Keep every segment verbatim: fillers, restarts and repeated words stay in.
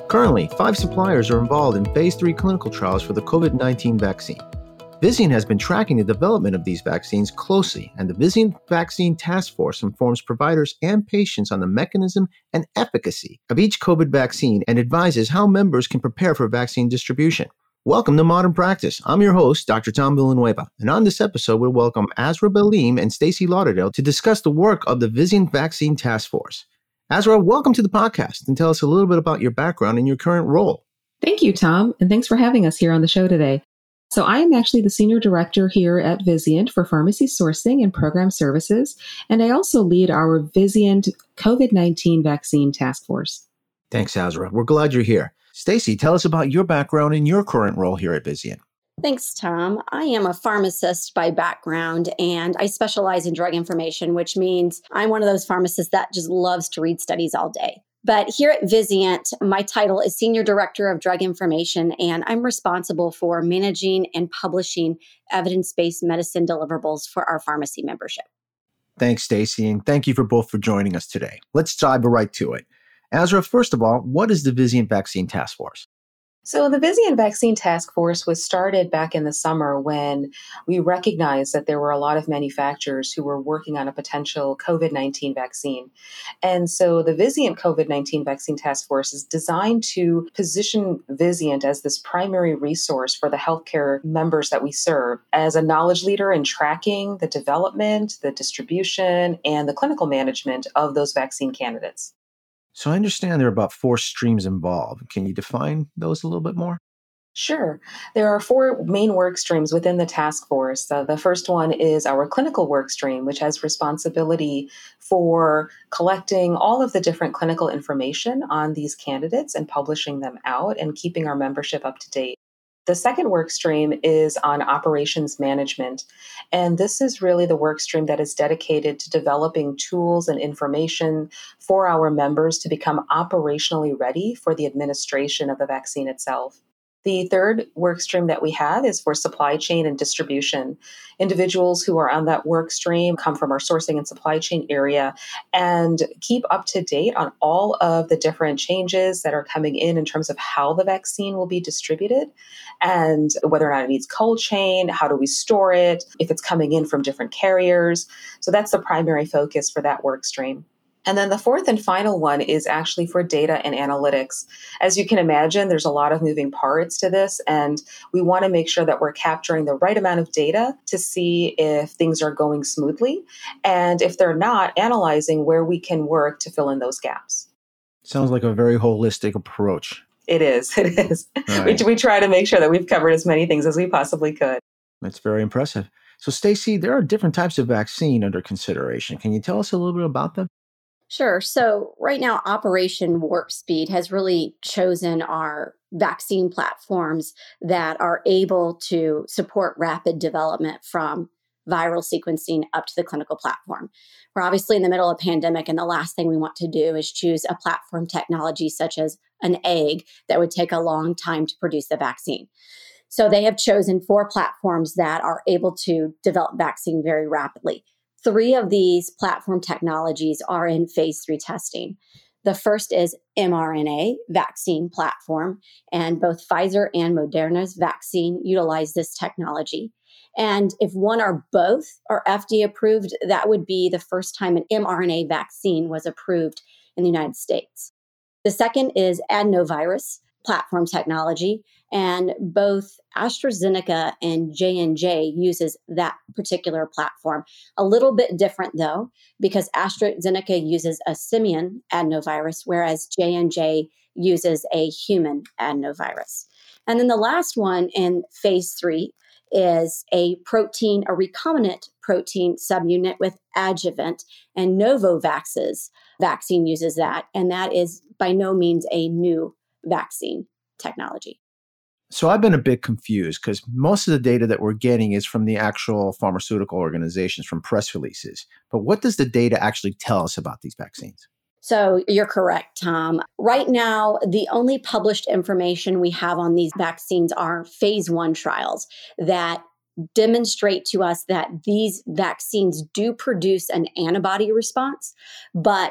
Currently, five suppliers are involved in phase three clinical trials for the COVID nineteen vaccine. Vizient has been tracking the development of these vaccines closely, and the Vizient Vaccine Task Force informs providers and patients on the mechanism and efficacy of each COVID vaccine and advises how members can prepare for vaccine distribution. Welcome to Modern Practice. I'm your host, Doctor Tom Villanueva, and on this episode, we'll welcome Azra Baleem and Stacy Lauderdale to discuss the work of the Vizient Vaccine Task Force. Azra, welcome to the podcast, and tell us a little bit about your background and your current role. Thank you, Tom, and thanks for having us here on the show today. So I am actually the Senior Director here at Vizient for Pharmacy Sourcing and Program Services, and I also lead our Vizient COVID nineteen Vaccine Task Force. Thanks, Azra. We're glad you're here. Stacy, tell us about your background and your current role here at Vizient. Thanks, Tom. I am a pharmacist by background, and I specialize in drug information, which means I'm one of those pharmacists that just loves to read studies all day. But here at Vizient, my title is Senior Director of Drug Information, and I'm responsible for managing and publishing evidence-based medicine deliverables for our pharmacy membership. Thanks, Stacy, and thank you for both for joining us today. Let's dive right to it. Azra, first of all, what is the Vizient Vaccine Task Force? So the Vizient Vaccine Task Force was started back in the summer when we recognized that there were a lot of manufacturers who were working on a potential COVID nineteen vaccine. And so the Vizient COVID nineteen Vaccine Task Force is designed to position Vizient as this primary resource for the healthcare members that we serve, as a knowledge leader in tracking the development, the distribution, and the clinical management of those vaccine candidates. So I understand there are about four streams involved. Can you define those a little bit more? Sure. There are four main work streams within the task force. Uh, the first one is our clinical work stream, which has responsibility for collecting all of the different clinical information on these candidates and publishing them out and keeping our membership up to date. The second work stream is on operations management, and this is really the work stream that is dedicated to developing tools and information for our members to become operationally ready for the administration of the vaccine itself. The third work stream that we have is for supply chain and distribution. Individuals who are on that work stream come from our sourcing and supply chain area and keep up to date on all of the different changes that are coming in in terms of how the vaccine will be distributed and whether or not it needs cold chain, how do we store it, if it's coming in from different carriers. So that's the primary focus for that work stream. And then the fourth and final one is actually for data and analytics. As you can imagine, there's a lot of moving parts to this, and we want to make sure that we're capturing the right amount of data to see if things are going smoothly, and if they're not, analyzing where we can work to fill in those gaps. Sounds like a very holistic approach. It is. It is. Right. We, we try to make sure that we've covered as many things as we possibly could. That's very impressive. So, Stacy, there are different types of vaccine under consideration. Can you tell us a little bit about them? Sure. So right now, Operation Warp Speed has really chosen our vaccine platforms that are able to support rapid development from viral sequencing up to the clinical platform. We're obviously in the middle of a pandemic, and the last thing we want to do is choose a platform technology such as an egg that would take a long time to produce the vaccine. So they have chosen four platforms that are able to develop vaccine very rapidly. Three of these platform technologies are in phase three testing. The first is mRNA vaccine platform, and both Pfizer and Moderna's vaccine utilize this technology. And if one or both are F D A approved, that would be the first time an mRNA vaccine was approved in the United States. The second is adenovirus platform technology, and both AstraZeneca and J and J uses that particular platform. A little bit different though, because AstraZeneca uses a simian adenovirus, whereas J and J uses a human adenovirus. And then the last one in phase three is a protein, a recombinant protein subunit with adjuvant, and Novavax's vaccine uses that, and that is by no means a new vaccine technology. So I've been a bit confused because most of the data that we're getting is from the actual pharmaceutical organizations, from press releases. But what does the data actually tell us about these vaccines? So you're correct, Tom. Right now, the only published information we have on these vaccines are phase one trials that demonstrate to us that these vaccines do produce an antibody response, but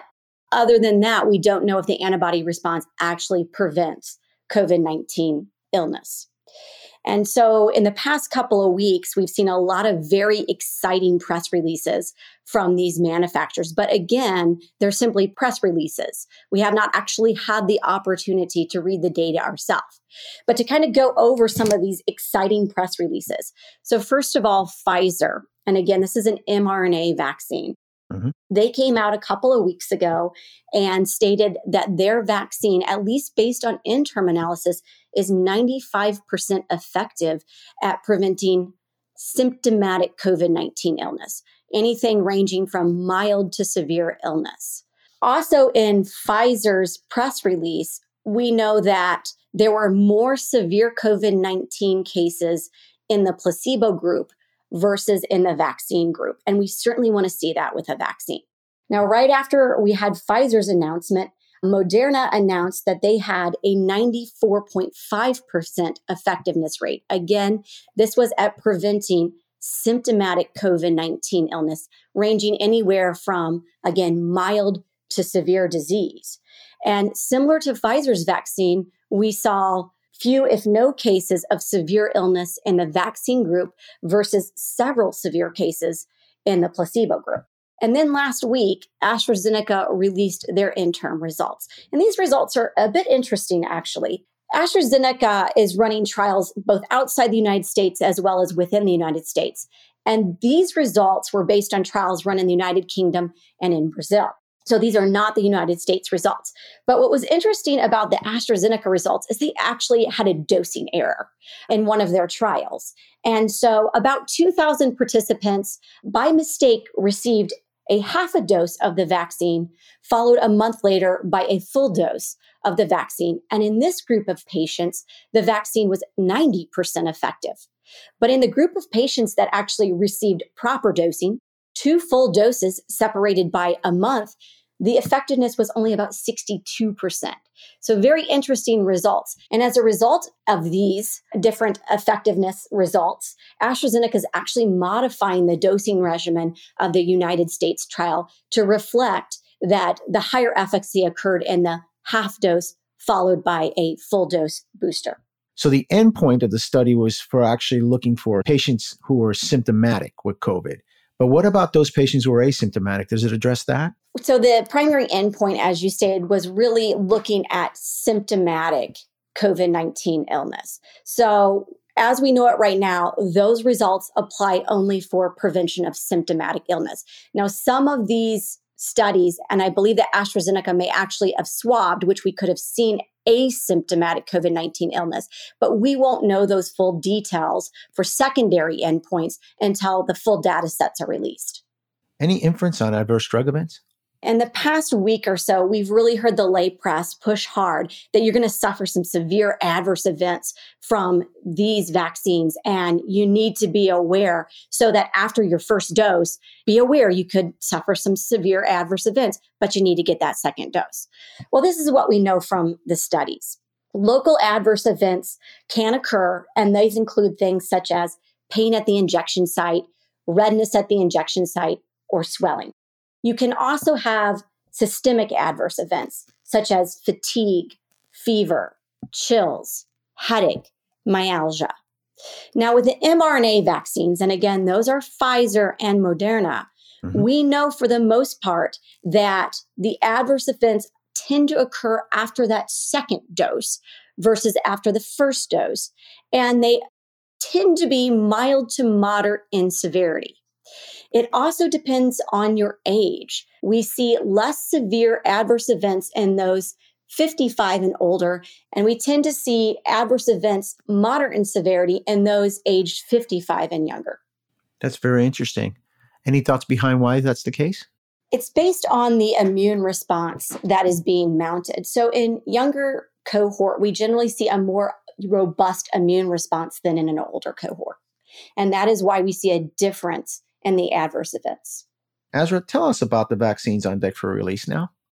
other than that, we don't know if the antibody response actually prevents COVID nineteen illness. And so in the past couple of weeks, we've seen a lot of very exciting press releases from these manufacturers. But again, they're simply press releases. We have not actually had the opportunity to read the data ourselves. But to kind of go over some of these exciting press releases. So first of all, Pfizer, and again, this is an mRNA vaccine. Mm-hmm. They came out a couple of weeks ago and stated that their vaccine, at least based on interim analysis, is ninety-five percent effective at preventing symptomatic COVID nineteen illness, anything ranging from mild to severe illness. Also in Pfizer's press release, we know that there were more severe COVID nineteen cases in the placebo group versus in the vaccine group. And we certainly want to see that with a vaccine. Now, right after we had Pfizer's announcement, Moderna announced that they had a ninety-four point five percent effectiveness rate. Again, this was at preventing symptomatic COVID nineteen illness, ranging anywhere from, again, mild to severe disease. And similar to Pfizer's vaccine, we saw few, if no cases of severe illness in the vaccine group versus several severe cases in the placebo group. And then last week, AstraZeneca released their interim results. And these results are a bit interesting, actually. AstraZeneca is running trials both outside the United States as well as within the United States. And these results were based on trials run in the United Kingdom and in Brazil. So these are not the United States results. But what was interesting about the AstraZeneca results is they actually had a dosing error in one of their trials. And so about two thousand participants by mistake received a half a dose of the vaccine, followed a month later by a full dose of the vaccine. And in this group of patients, the vaccine was ninety percent effective. But in the group of patients that actually received proper dosing, two full doses separated by a month, the effectiveness was only about sixty-two percent. So very interesting results. And as a result of these different effectiveness results, AstraZeneca is actually modifying the dosing regimen of the United States trial to reflect that the higher efficacy occurred in the half dose followed by a full dose booster. So the endpoint of the study was for actually looking for patients who were symptomatic with COVID. But what about those patients who are asymptomatic? Does it address that? So the primary endpoint, as you stated, was really looking at symptomatic COVID nineteen illness. So as we know it right now, those results apply only for prevention of symptomatic illness. Now, some of these studies, and I believe that AstraZeneca may actually have swabbed, which we could have seen asymptomatic COVID nineteen illness, but we won't know those full details for secondary endpoints until the full data sets are released. Any inference on adverse drug events? In the past week or so, we've really heard the lay press push hard that you're going to suffer some severe adverse events from these vaccines. And you need to be aware so that after your first dose, be aware you could suffer some severe adverse events, but you need to get that second dose. Well, this is what we know from the studies. Local adverse events can occur, and these include things such as pain at the injection site, redness at the injection site, or swelling. You can also have systemic adverse events, such as fatigue, fever, chills, headache, myalgia. Now, with the mRNA vaccines, and again, those are Pfizer and Moderna, mm-hmm. we know for the most part that the adverse events tend to occur after that second dose versus after the first dose, and they tend to be mild to moderate in severity. It also depends on your age. We see less severe adverse events in those fifty-five and older, and we tend to see adverse events moderate in severity in those aged fifty-five and younger. That's very interesting. Any thoughts behind why that's the case? It's based on the immune response that is being mounted. So in younger cohort, we generally see a more robust immune response than in an older cohort. And that is why we see a difference in the adverse events. Azra, tell us about the vaccines on deck for release now.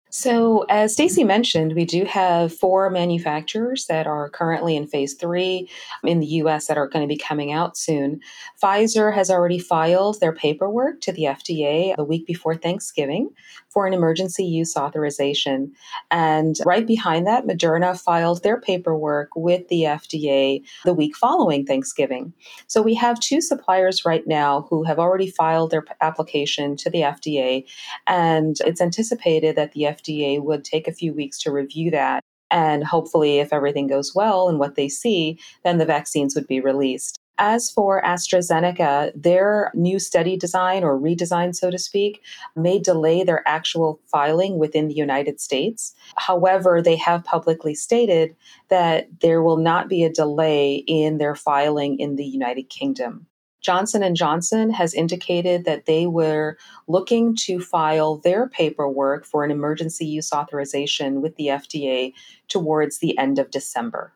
So, as Stacy mentioned, we do have four manufacturers that are currently in phase three in the U S that are going to be coming out soon. Pfizer has already filed their paperwork to the F D A the week before Thanksgiving for an emergency use authorization. And right behind that, Moderna filed their paperwork with the F D A the week following Thanksgiving. So, we have two suppliers right now who have already filed their application to the F D A, and it's anticipated that the F D A would take a few weeks to review that. And hopefully, if everything goes well and what they see, then the vaccines would be released. As for AstraZeneca, their new study design or redesign, so to speak, may delay their actual filing within the United States. However, they have publicly stated that there will not be a delay in their filing in the United Kingdom. Johnson and Johnson has indicated that they were looking to file their paperwork for an emergency use authorization with the F D A towards the end of December.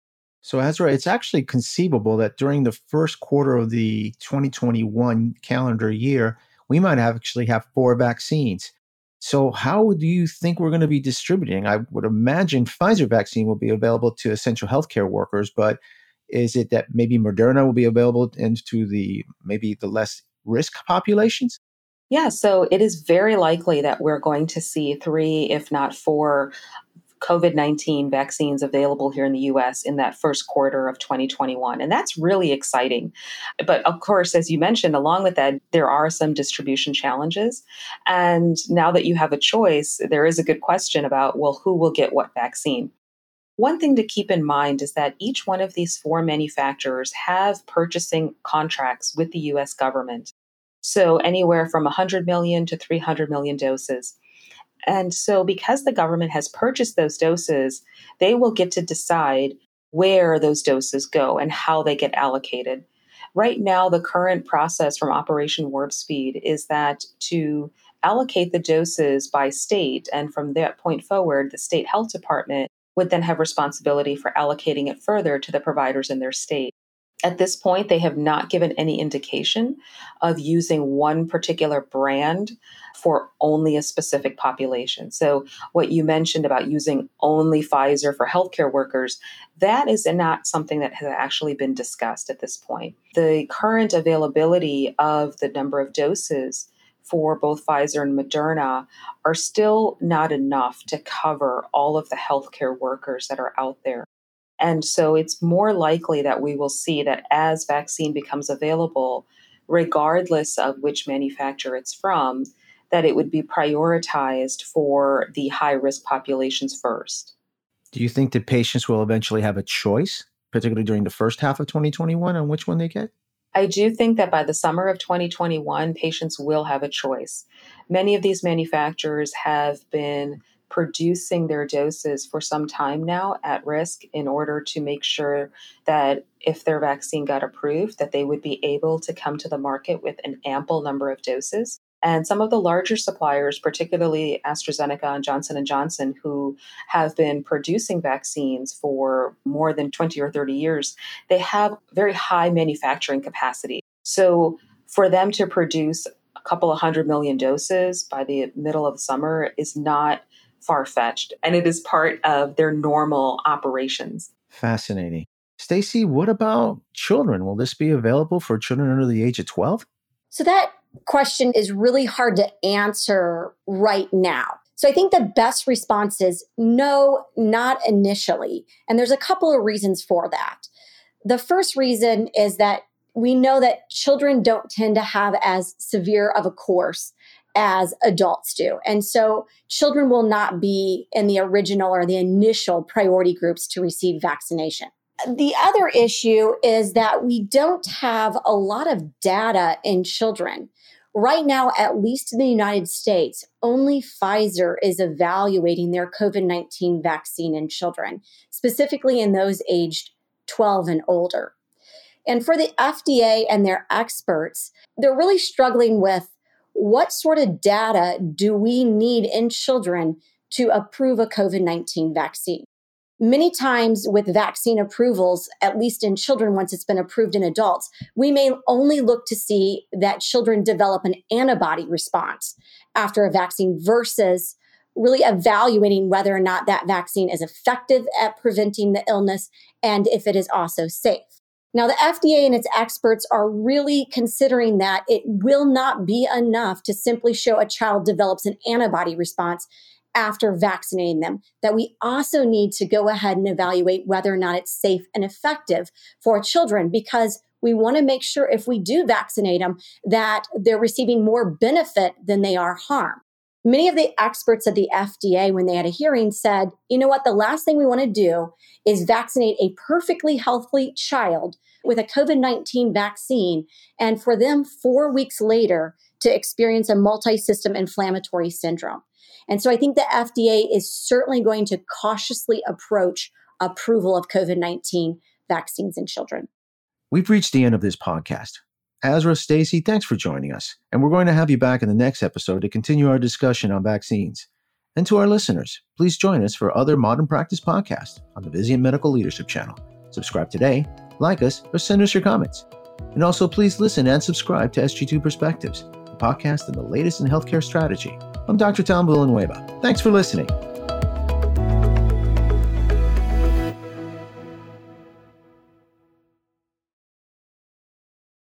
So, Ezra, it's actually conceivable that during the first quarter of the twenty twenty-one calendar year, we might have actually have four vaccines. So how do you think we're going to be distributing? I would imagine Pfizer vaccine will be available to essential healthcare workers, but is it that maybe Moderna will be available into the maybe the less risk populations? Yeah, so it is very likely that we're going to see three, if not four, COVID nineteen vaccines available here in the U S in that first quarter of twenty twenty-one. And that's really exciting. But of course, as you mentioned, along with that, there are some distribution challenges. And now that you have a choice, there is a good question about, well, who will get what vaccine? One thing to keep in mind is that each one of these four manufacturers have purchasing contracts with the U S government. So anywhere from one hundred million to three hundred million doses. And so because the government has purchased those doses, they will get to decide where those doses go and how they get allocated. Right now, the current process from Operation Warp Speed is that to allocate the doses by state, and from that point forward, the state health department would then have responsibility for allocating it further to the providers in their state. At this point, they have not given any indication of using one particular brand for only a specific population. So what you mentioned about using only Pfizer for healthcare workers, that is not something that has actually been discussed at this point. The current availability of the number of doses for both Pfizer and Moderna are still not enough to cover all of the healthcare workers that are out there. And so it's more likely that we will see that as vaccine becomes available, regardless of which manufacturer it's from, that it would be prioritized for the high-risk populations first. Do you think that patients will eventually have a choice, particularly during the first half of twenty twenty-one, on which one they get? I do think that by the summer of twenty twenty-one, patients will have a choice. Many of these manufacturers have been producing their doses for some time now at risk in order to make sure that if their vaccine got approved, that they would be able to come to the market with an ample number of doses. And some of the larger suppliers, particularly AstraZeneca and Johnson and Johnson, who have been producing vaccines for more than twenty or thirty years, they have very high manufacturing capacity. So for them to produce a couple of hundred million doses by the middle of the summer is not far-fetched, and it is part of their normal operations. Fascinating. Stacy, what about children? Will this be available for children under the age of twelve? So that question is really hard to answer right now. So I think the best response is no, not initially. And there's a couple of reasons for that. The first reason is that we know that children don't tend to have as severe of a course as adults do. And so children will not be in the original or the initial priority groups to receive vaccination. The other issue is that we don't have a lot of data in children. Right now, at least in the United States, only Pfizer is evaluating their COVID nineteen vaccine in children, specifically in those aged twelve and older. And for the F D A and their experts, they're really struggling with what sort of data do we need in children to approve a COVID nineteen vaccine? Many times with vaccine approvals, at least in children, once it's been approved in adults, we may only look to see that children develop an antibody response after a vaccine versus really evaluating whether or not that vaccine is effective at preventing the illness and if it is also safe. Now, the F D A and its experts are really considering that it will not be enough to simply show a child develops an antibody response after vaccinating them, that we also need to go ahead and evaluate whether or not it's safe and effective for children, because we want to make sure if we do vaccinate them that they're receiving more benefit than they are harm. Many of the experts at the F D A, when they had a hearing, said, you know what, the last thing we want to do is vaccinate a perfectly healthy child with a COVID nineteen vaccine, and for them four weeks later to experience a multi-system inflammatory syndrome. And so I think the F D A is certainly going to cautiously approach approval of COVID nineteen vaccines in children. We've reached the end of this podcast. Azra, Stacy, thanks for joining us. And we're going to have you back in the next episode to continue our discussion on vaccines. And to our listeners, please join us for other Modern Practice podcasts on the Vizient Medical Leadership Channel. Subscribe today, like us, or send us your comments. And also please listen and subscribe to S G two Perspectives, the podcast and the latest in healthcare strategy. I'm Doctor Tom Villanueva. Thanks for listening.